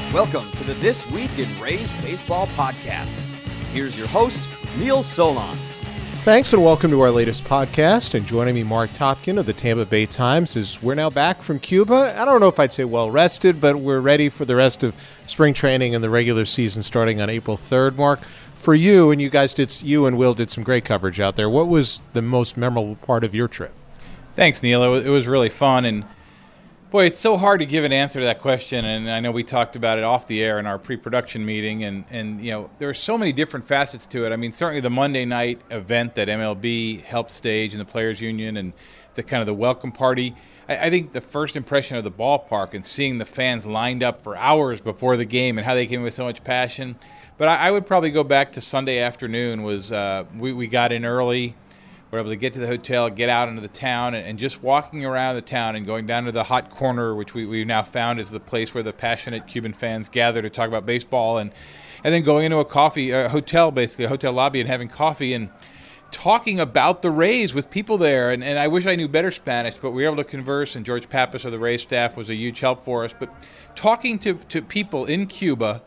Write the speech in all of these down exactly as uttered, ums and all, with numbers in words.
Welcome to the This Week in Rays Baseball podcast. Here's your host, Neil Solondz. Thanks and welcome to our latest podcast. And joining me, Mark Topkin of the Tampa Bay Times, is we're now back from Cuba. I don't know if I'd say well rested, but we're ready for the rest of spring training and the regular season starting on April third. Mark, for you, and you guys did, you and Will did some great coverage out there. What was the most memorable part of your trip? Thanks, Neil. It was, it was really fun. And boy, it's so hard to give an answer to that question, and I know we talked about it off the air in our pre-production meeting, and, and you know, there are so many different facets to it. I mean, certainly the Monday night event that M L B helped stage and the Players Union and the kind of the welcome party. I, I think the first impression of the ballpark and seeing the fans lined up for hours before the game and how they came with so much passion. But I, I would probably go back to Sunday afternoon. Was uh, we, we got in early. We were able to get to the hotel, get out into the town, and, and just walking around the town and going down to the Hot Corner, which we, we've now found is the place where the passionate Cuban fans gather to talk about baseball, and, and then going into a coffee, a hotel, basically, a hotel lobby, and having coffee and talking about the Rays with people there. And, and I wish I knew better Spanish, but we were able to converse, and George Pappas of the Rays staff was a huge help for us. But talking to, to people in Cuba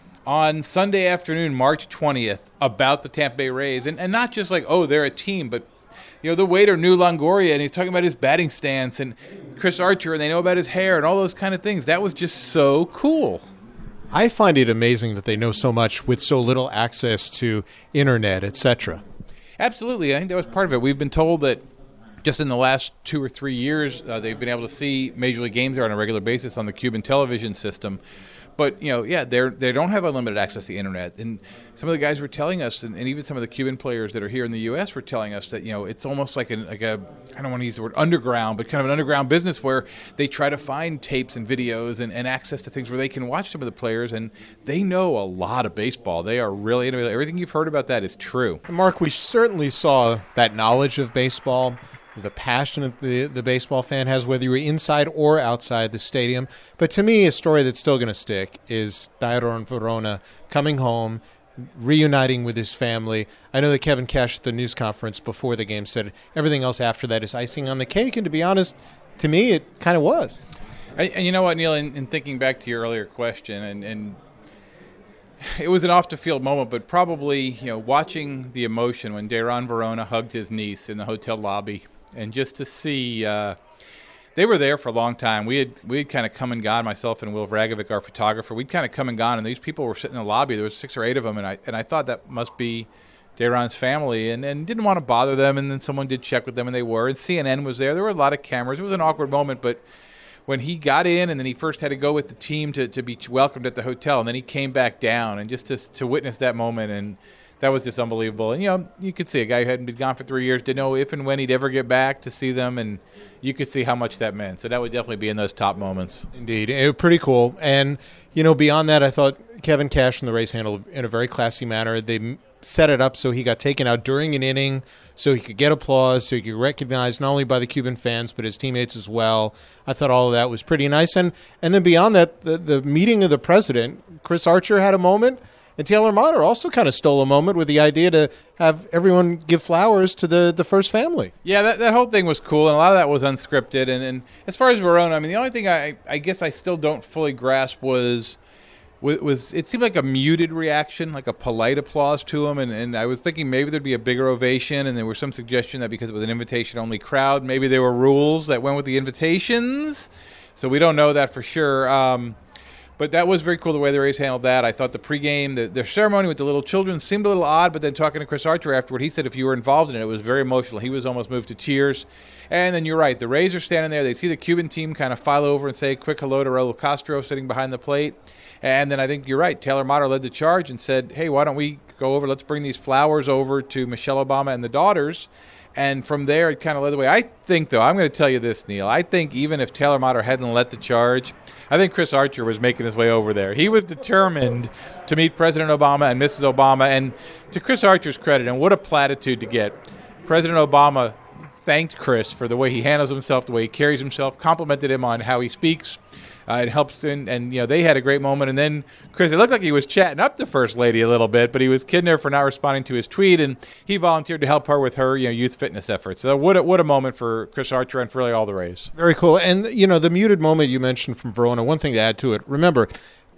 on Sunday afternoon, March twentieth, about the Tampa Bay Rays, and, and not just like, oh, they're a team, but you know, the waiter knew Longoria, and he's talking about his batting stance, and Chris Archer, and they know about his hair, and all those kind of things. That was just so cool. I find it amazing that they know so much with so little access to internet, et cetera. Absolutely. I think that was part of it. We've been told that just in the last two or three years, uh, they've been able to see Major League games there on a regular basis on the Cuban television system. But, you know, yeah, they they don't have unlimited access to the internet. And some of the guys were telling us, and, and even some of the Cuban players that are here in the U S were telling us that, you know, it's almost like, an, like a, I don't want to use the word underground, but kind of an underground business where they try to find tapes and videos and, and access to things where they can watch some of the players, and they know a lot of baseball. They are really, everything you've heard about that is true. Mark, we certainly saw that knowledge of baseball, the passion that the, the baseball fan has, whether you're inside or outside the stadium. But to me, a story that's still going to stick is Dairon Verona coming home, reuniting with his family. I know that Kevin Cash at the news conference before the game said everything else after that is icing on the cake, and to be honest, to me, it kind of was. And, and you know what, Neil, in, in thinking back to your earlier question, and, and it was an off-the-field moment, but probably, you know, watching the emotion when Dairon Verona hugged his niece in the hotel lobby, and just to see, uh, they were there for a long time. We had we had kind of come and gone, myself and Will Vragovic, our photographer. We'd kind of come and gone, and these people were sitting in the lobby. There was six or eight of them, and I and I thought that must be Dairon's family, and, and didn't want to bother them. And then someone did check with them, and they were. And C N N was there. There were a lot of cameras. It was an awkward moment, but when he got in, and then he first had to go with the team to, to be welcomed at the hotel, and then he came back down, and just to, to witness that moment, and that was just unbelievable. And, you know, you could see a guy who hadn't been gone for three years, didn't know if and when he'd ever get back to see them, and you could see how much that meant. So that would definitely be in those top moments. Indeed. It was pretty cool. And, you know, beyond that, I thought Kevin Cash and the Rays handled it in a very classy manner. They set it up so he got taken out during an inning so he could get applause, so he could recognize not only by the Cuban fans but his teammates as well. I thought all of that was pretty nice. And, and then beyond that, the, the meeting of the president, Chris Archer had a moment. And Taylor Motter also kind of stole a moment with the idea to have everyone give flowers to the, the first family. Yeah, that, that whole thing was cool, and a lot of that was unscripted. And, and as far as Verona, I mean, the only thing I, I guess I still don't fully grasp was, was it seemed like a muted reaction, like a polite applause to him. And, and I was thinking maybe there'd be a bigger ovation, and there was some suggestion that because it was an invitation-only crowd, maybe there were rules that went with the invitations. So we don't know that for sure. Um But that was very cool the way the Rays handled that. I thought the pregame, the, the ceremony with the little children seemed a little odd, but then talking to Chris Archer afterward, he said if you were involved in it, it was very emotional. He was almost moved to tears. And then you're right, the Rays are standing there. They see the Cuban team kind of file over and say a quick hello to Raul Castro sitting behind the plate. And then I think you're right, Taylor Motter led the charge and said, hey, why don't we go over, let's bring these flowers over to Michelle Obama and the daughters. And from there, it kind of led the way. I think, though, I'm going to tell you this, Neil. I think even if Taylor Motter hadn't led the charge, I think Chris Archer was making his way over there. He was determined to meet President Obama and Missus Obama. And to Chris Archer's credit, and what a platitude to get, President Obama thanked Chris for the way he handles himself, the way he carries himself, complimented him on how he speaks. Uh, it helps, in, and you know they had a great moment. And then Chris, it looked like he was chatting up the First Lady a little bit, but he was kidding her for not responding to his tweet, and he volunteered to help her with her, you know, youth fitness efforts. So what a, what a moment for Chris Archer and for really all the Rays. Very cool. And you know the muted moment you mentioned from Verona. One thing to add to it: remember,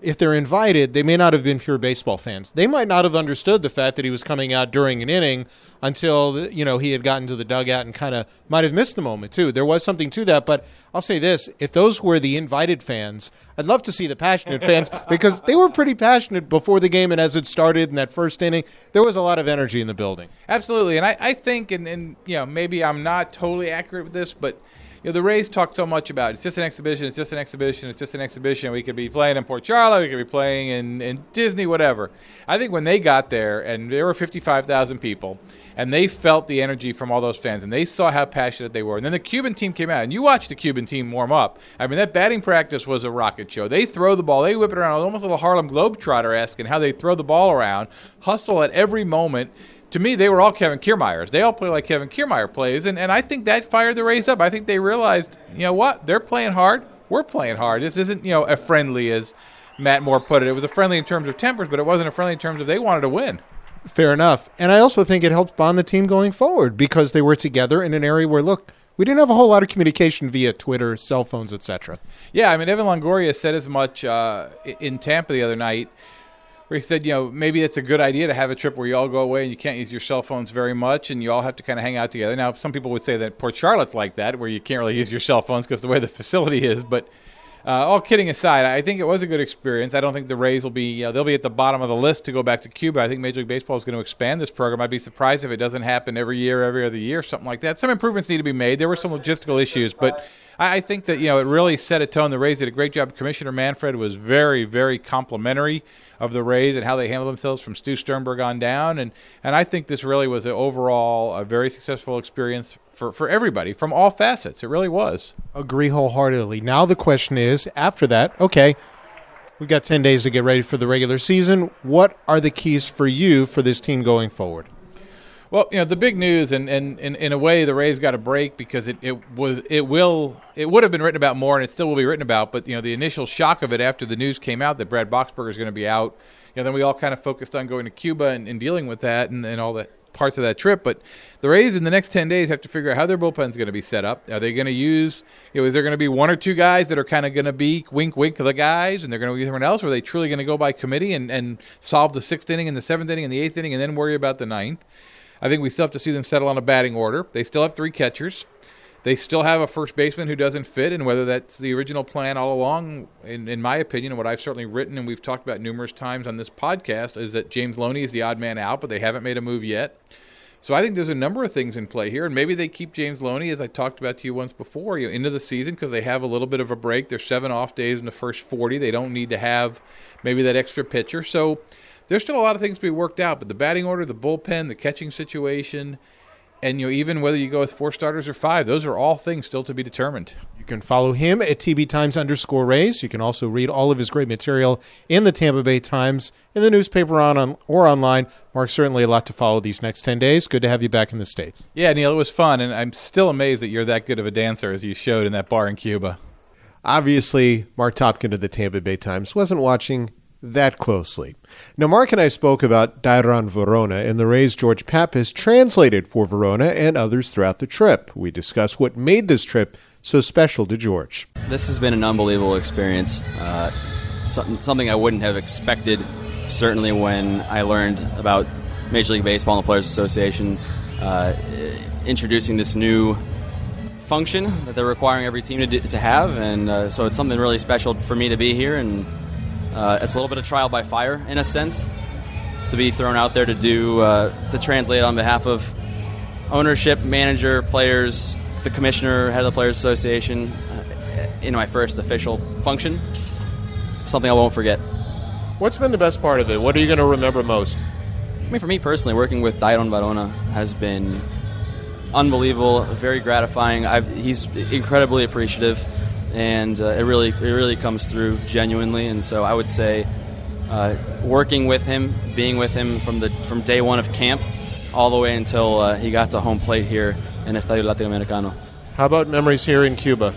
if they're invited, they may not have been pure baseball fans. They might not have understood the fact that he was coming out during an inning until, you know, he had gotten to the dugout and kind of might have missed the moment, too. There was something to that, but I'll say this. If those were the invited fans, I'd love to see the passionate fans because they were pretty passionate before the game and as it started in that first inning. There was a lot of energy in the building. Absolutely, and I, I think, and, and you know, maybe I'm not totally accurate with this, but you know, the Rays talk so much about it's just an exhibition, it's just an exhibition, it's just an exhibition. We could be playing in Port Charlotte, we could be playing in, in Disney, whatever. I think when they got there, and there were fifty-five thousand people, and they felt the energy from all those fans, and they saw how passionate they were. And then the Cuban team came out, and you watched the Cuban team warm up. I mean, that batting practice was a rocket show. They throw the ball, they whip it around, almost a little Harlem Globetrotter-esque in how they throw the ball around, hustle at every moment. To me, they were all Kevin Kiermaiers. They all play like Kevin Kiermaier plays, and, and I think that fired the Rays up. I think they realized, you know what, they're playing hard, we're playing hard. This isn't, you know, a friendly, as Matt Moore put it. It was a friendly in terms of tempers, but it wasn't a friendly in terms of they wanted to win. Fair enough. And I also think it helped bond the team going forward because they were together in an area where, look, we didn't have a whole lot of communication via Twitter, cell phones, et cetera. Yeah, I mean, Evan Longoria said as much uh, in Tampa the other night, where he said, you know, maybe it's a good idea to have a trip where you all go away and you can't use your cell phones very much and you all have to kind of hang out together. Now, some people would say that Port Charlotte's like that, where you can't really use your cell phones because the way the facility is. But uh, all kidding aside, I think it was a good experience. I don't think the Rays will be, you know, they'll be at the bottom of the list to go back to Cuba. I think Major League Baseball is going to expand this program. I'd be surprised if it doesn't happen every year, every other year, something like that. Some improvements need to be made. There were some logistical issues, but I think that, you know, it really set a tone. The Rays did a great job. Commissioner Manfred was very, very complimentary of the Rays and how they handled themselves from Stu Sternberg on down. And, and I think this really was an overall a very successful experience for, for everybody from all facets. It really was. Agree wholeheartedly. Now the question is, after that, okay, we've got ten days to get ready for the regular season. What are the keys for you for this team going forward? Well, you know, the big news, and, and, and in a way, the Rays got a break because it, it was it will it would have been written about more, and it still will be written about. But you know, the initial shock of it after the news came out that Brad Boxberger is going to be out, you know, then we all kind of focused on going to Cuba and, and dealing with that and, and all the parts of that trip. But the Rays in the next ten days have to figure out how their bullpen is going to be set up. Are they going to use? You know, is there going to be one or two guys that are kind of going to be wink wink the guys, and they're going to use everyone else? Or are they truly going to go by committee and, and solve the sixth inning and the seventh inning and the eighth inning, and then worry about the ninth? I think we still have to see them settle on a batting order. They still have three catchers. They still have a first baseman who doesn't fit, and whether that's the original plan all along, in, in my opinion, and what I've certainly written and we've talked about numerous times on this podcast, is that James Loney is the odd man out, but they haven't made a move yet. So I think there's a number of things in play here, and maybe they keep James Loney, as I talked about to you once before, you know, into the season because they have a little bit of a break. There's seven off days in the first forty. They don't need to have maybe that extra pitcher. So there's still a lot of things to be worked out, but the batting order, the bullpen, the catching situation, and you know, even whether you go with four starters or five, those are all things still to be determined. You can follow him at T B Times underscore Rays. You can also read all of his great material in the Tampa Bay Times, in the newspaper on, on or online. Mark, certainly a lot to follow these next ten days. Good to have you back in the States. Yeah, Neil, it was fun, and I'm still amazed that you're that good of a dancer as you showed in that bar in Cuba. Obviously, Mark Topkin of the Tampa Bay Times wasn't watching that closely. Now, Mark and I spoke about Dairon Verona, and the Rays' George Pappas translated for Verona and others throughout the trip. We discussed what made this trip so special to George. This has been an unbelievable experience, uh, something, something I wouldn't have expected, certainly when I learned about Major League Baseball and the Players Association uh, introducing this new function that they're requiring every team to, do, to have, and uh, so it's something really special for me to be here, and Uh, it's a little bit of trial by fire, in a sense, to be thrown out there to do uh, to translate on behalf of ownership, manager, players, the commissioner, head of the Players Association, uh, in my first official function. Something I won't forget. What's been the best part of it? What are you going to remember most? I mean, for me personally, working with Dairon Verona has been unbelievable, very gratifying. I've, he's incredibly appreciative. And uh, it really it really comes through genuinely, and so I would say uh, working with him, being with him from the from day one of camp, all the way until uh, he got to home plate here in Estadio Latinoamericano. How about memories here in Cuba?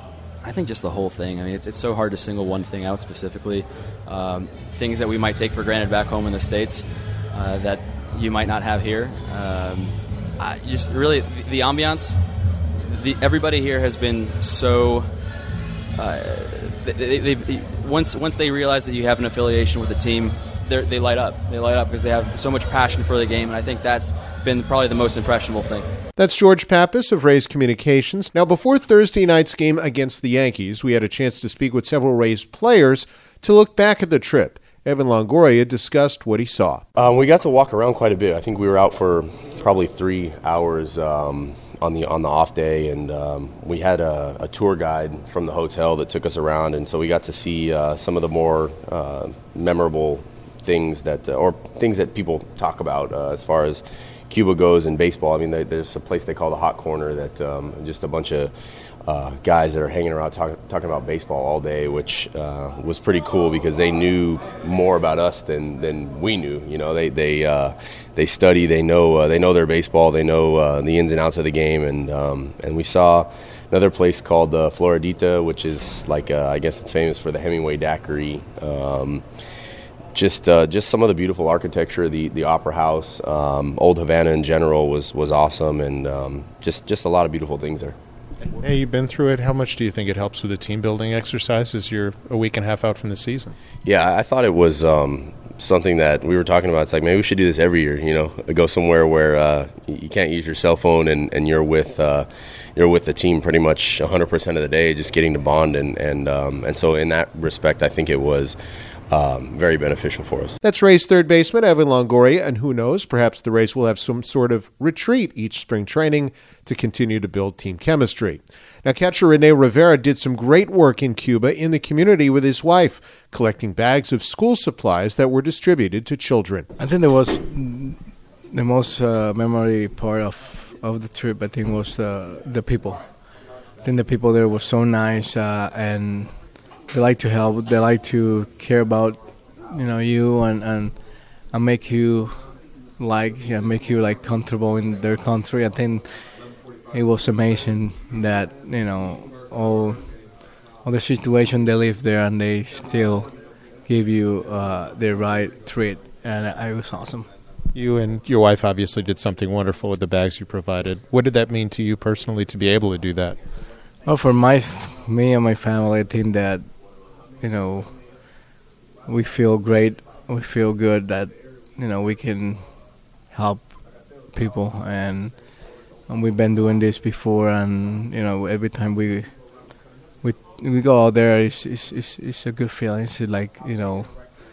I think just the whole thing. I mean, it's it's so hard to single one thing out specifically. Um, things that we might take for granted back home in the States uh, that you might not have here. Um, I just really the, the ambiance. The, everybody here has been so. Uh, they, they, they, once once they realize that you have an affiliation with the team, they light up. They light up because they have so much passion for the game, and I think that's been probably the most impressionable thing. That's George Pappas of Rays Communications. Now, before Thursday night's game against the Yankees, we had a chance to speak with several Rays players to look back at the trip. Evan Longoria discussed what he saw. Um, we got to walk around quite a bit. I think we were out for probably three hours um, on the on the off day, and um, we had a, a tour guide from the hotel that took us around, and so we got to see uh, some of the more uh, memorable things that, uh, or things that people talk about uh, as far as Cuba goes in baseball. I mean, they, there's a place they call the Hot Corner that um, just a bunch of uh, guys that are hanging around talk, talking about baseball all day, which uh, was pretty cool because they knew more about us than, than we knew. You know, they they uh, they study, they know uh, they know their baseball, they know uh, the ins and outs of the game, and um, and we saw another place called uh, Floridita, which is like uh, I guess it's famous for the Hemingway daiquiri. Um, Just, uh, just some of the beautiful architecture, the, the Opera House, um, Old Havana in general was, was awesome, and um, just, just a lot of beautiful things there. Hey, you've been through it. How much do you think it helps with the team building exercises? You're a week and a half out from the season. Yeah, I thought it was um, something that we were talking about. It's like maybe we should do this every year. You know, go somewhere where uh, you can't use your cell phone and, and you're with uh, you're with the team pretty much one hundred percent of the day, just getting to bond, and and um, and so in that respect, I think it was. Um, very beneficial for us. That's Rays third baseman Evan Longoria, and who knows, perhaps the Rays will have some sort of retreat each spring training to continue to build team chemistry. Now, catcher Rene Rivera did some great work in Cuba in the community with his wife, collecting bags of school supplies that were distributed to children. I think that was the most uh, memorable part of, of the trip, I think, was uh, the people. I think the people there were so nice, uh, and they like to help. They like to care about, you know, you and and, and make you like yeah, make you like comfortable in their country. I think it was amazing that, you know, all all the situation they live there and they still give you uh, the right treat, and it was awesome. You and your wife obviously did something wonderful with the bags you provided. What did that mean to you personally to be able to do that? Well, for my me and my family, I think that, you know, we feel great. We feel good that, you know, we can help people, and, and we've been doing this before. And, you know, every time we we we go out there, it's it's it's, it's a good feeling. It's like, you know,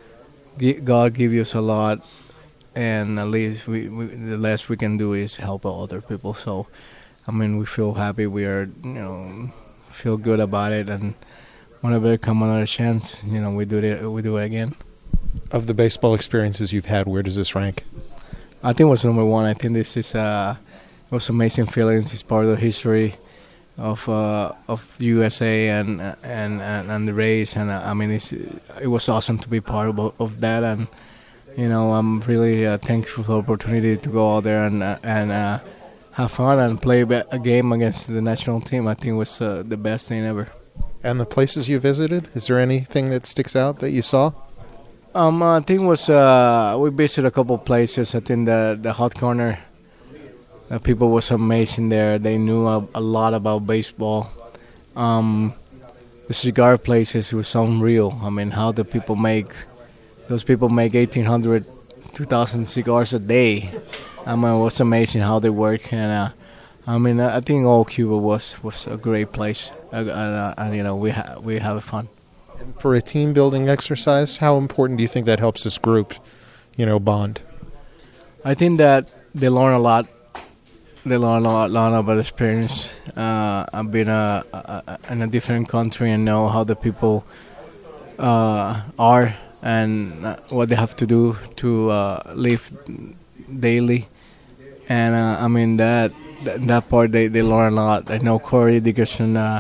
God give us a lot, and at least we, we the less we can do is help other people. So, I mean, we feel happy. We are, you know, feel good about it, and whenever there come another chance, you know, we do it. We do it again. Of the baseball experiences you've had, where does this rank? I think it was number one. I think this is uh, it was amazing feelings. It's part of the history of uh, of U S A and and and, and the Rays, and uh, I mean, it's, it was awesome to be part of, of that. And, you know, I'm really uh, thankful for the opportunity to go out there and uh, and uh, have fun and play a game against the national team. I think it was uh, the best thing ever. And the places you visited, is there anything that sticks out that you saw? Um, I think it was uh, we visited a couple places. I think the the Hot Corner, the people was amazing there. They knew a, a lot about baseball. Um, the cigar places was unreal. I mean, how the people make those people make eighteen hundred, two thousand cigars a day. I mean, it was amazing how they work, and uh, I mean, I think all Cuba was, was a great place, uh, uh, and you know, we ha- we have fun. And for a team building exercise, how important do you think that helps this group, you know, bond? I think that they learn a lot. They learn a lot, lot about experience. Uh, I've been a, a, in a different country and know how the people uh, are and what they have to do to uh, live daily. And uh, I mean that that part they, they learn a lot. I know Corey Dickerson uh,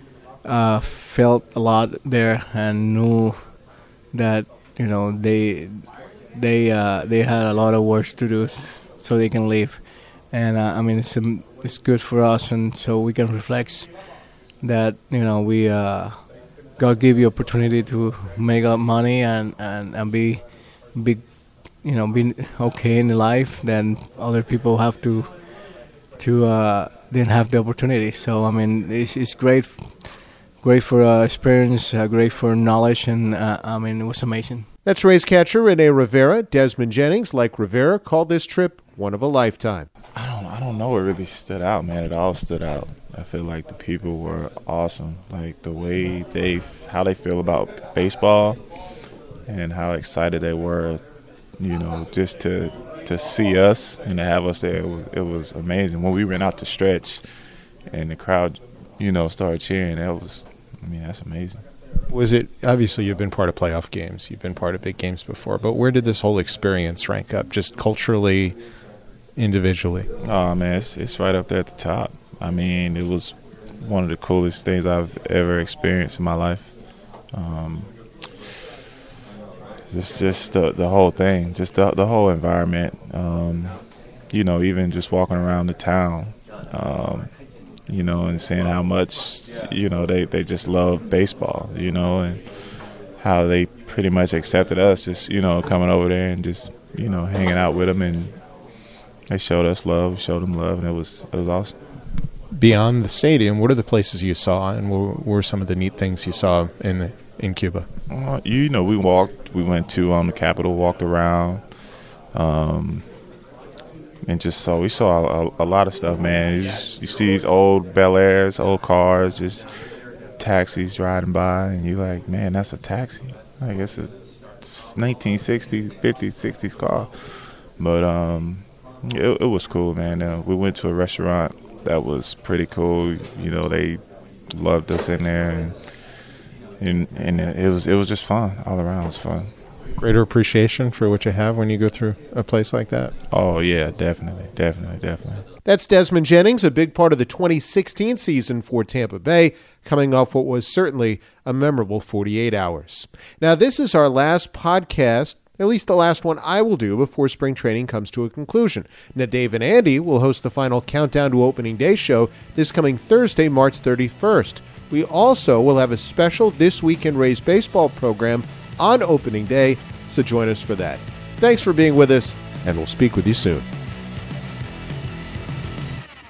uh, felt a lot there and knew that, you know, they they uh, they had a lot of work to do so they can live. And uh, I mean it's um, it's good for us, and so we can reflect that, you know, we uh, God give you opportunity to make up money and, and, and be big. You know, being okay in life, then other people have to to uh, didn't have the opportunity. So I mean, it's, it's great, great for uh, experience, uh, great for knowledge, and uh, I mean, it was amazing. That's Rays catcher Rene Rivera. Desmond Jennings, like Rivera, called this trip one of a lifetime. I don't, I don't know what really stood out, man. It all stood out. I feel like the people were awesome. Like the way they, how they feel about baseball, and how excited they were, you know, just to to see us and to have us there. It was, it was amazing. When we ran out to stretch, and the crowd, you know, started cheering. That was, I mean, that's amazing. Was it, obviously you've been part of playoff games, you've been part of big games before, but where did this whole experience rank up, just culturally, individually? Oh, man, it's, it's right up there at the top. I mean, it was one of the coolest things I've ever experienced in my life. Um, just just the, the whole thing, just the, the whole environment, um, you know, even just walking around the town, um, you know, and seeing how much, you know, they, they just love baseball, you know, and how they pretty much accepted us just, you know, coming over there and just, you know, hanging out with them. And they showed us love, we showed them love, and it was it was awesome. Beyond the stadium, what are the places you saw, and what were some of the neat things you saw in the, in Cuba? Uh, you know, we walked, we went to um, the Capitol, walked around, um, and just saw, we saw a, a lot of stuff, man. You, just, you see these old Bel Airs, old cars, just taxis riding by, and you're like, man, that's a taxi. Like, it's a nineteen sixties, fifties, sixties car. But um, it, it was cool, man. Uh, we went to a restaurant that was pretty cool. You know, they loved us in there, and and, and it was it was just fun all around. It was fun. Greater appreciation for what you have when you go through a place like that? Oh, yeah, definitely, definitely, definitely. That's Desmond Jennings, a big part of the twenty sixteen season for Tampa Bay, coming off what was certainly a memorable forty-eight hours. Now, this is our last podcast, at least the last one I will do before spring training comes to a conclusion. Now, Dave and Andy will host the final Countdown to Opening Day show this coming Thursday, March thirty-first. We also will have a special This Week in Rays baseball program on opening day, so join us for that. Thanks for being with us, and we'll speak with you soon.